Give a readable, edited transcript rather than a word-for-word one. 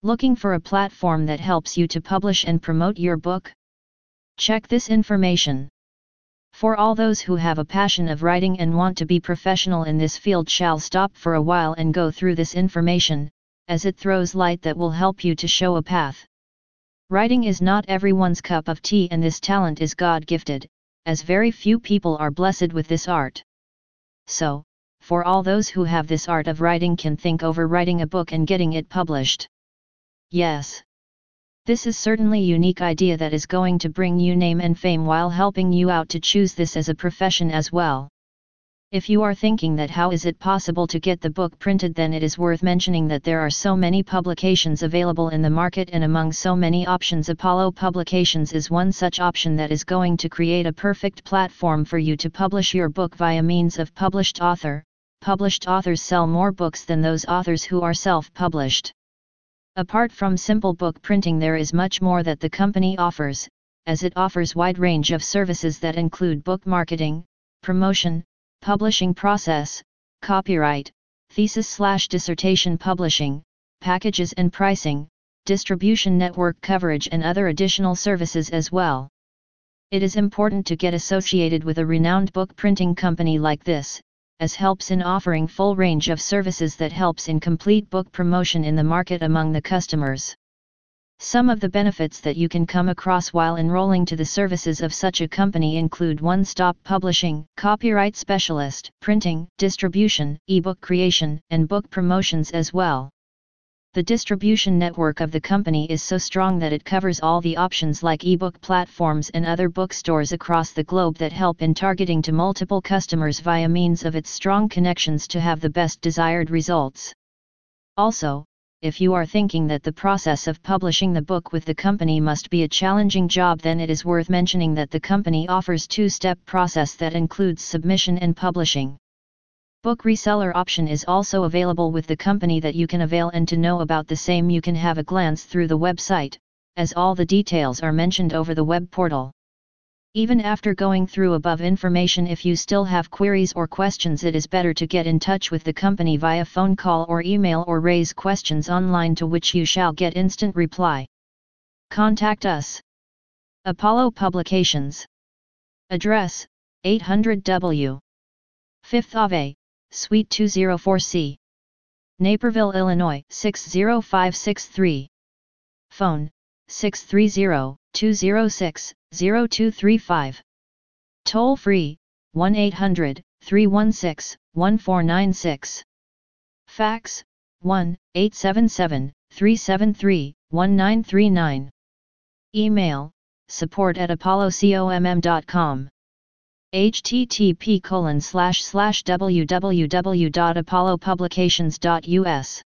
Looking for a platform that helps you to publish and promote your book? Check this information. For all those who have a passion of writing and want to be professional in this field shall stop for a while and go through this information, as it throws light that will help you to show a path. Writing is not everyone's cup of tea, and this talent is God-gifted, as very few people are blessed with this art. So, for all those who have this art of writing can think over writing a book and getting it published. Yes. This is certainly a unique idea that is going to bring you name and fame while helping you out to choose this as a profession as well. If you are thinking that how is it possible to get the book printed, then it is worth mentioning that there are so many publications available in the market, and among so many options Apollo Publications is one such option that is going to create a perfect platform for you to publish your book via means of published author. Published authors sell more books than those authors who are self-published. Apart from simple book printing, there is much more that the company offers, as it offers wide range of services that include book marketing, promotion, publishing process, copyright, thesis/dissertation publishing, packages and pricing, distribution network coverage, and other additional services as well. It is important to get associated with a renowned book printing company like this, as helps in offering full range of services that helps in complete book promotion in the market among the customers. Some of the benefits that you can come across while enrolling to the services of such a company include one-stop publishing, copyright specialist, printing, distribution, ebook creation, and book promotions as well. The distribution network of the company is so strong that it covers all the options like ebook platforms and other bookstores across the globe that help in targeting to multiple customers via means of its strong connections to have the best desired results. Also, if you are thinking that the process of publishing the book with the company must be a challenging job, then it is worth mentioning that the company offers two-step process that includes submission and publishing. Book reseller option is also available with the company that you can avail, and to know about the same you can have a glance through the website, as all the details are mentioned over the web portal. Even after going through above information, if you still have queries or questions, it is better to get in touch with the company via phone call or email, or raise questions online to which you shall get instant reply. Contact us. Apollo Publications. Address, 800 W. 5th Ave, Suite 204C. Naperville, Illinois 60563. Phone, 630-206-0235. Toll free, 1-800-316-1496. Fax, 1-877-373-1939. Email, support@apollocomm.com. http://www.apollopublications.us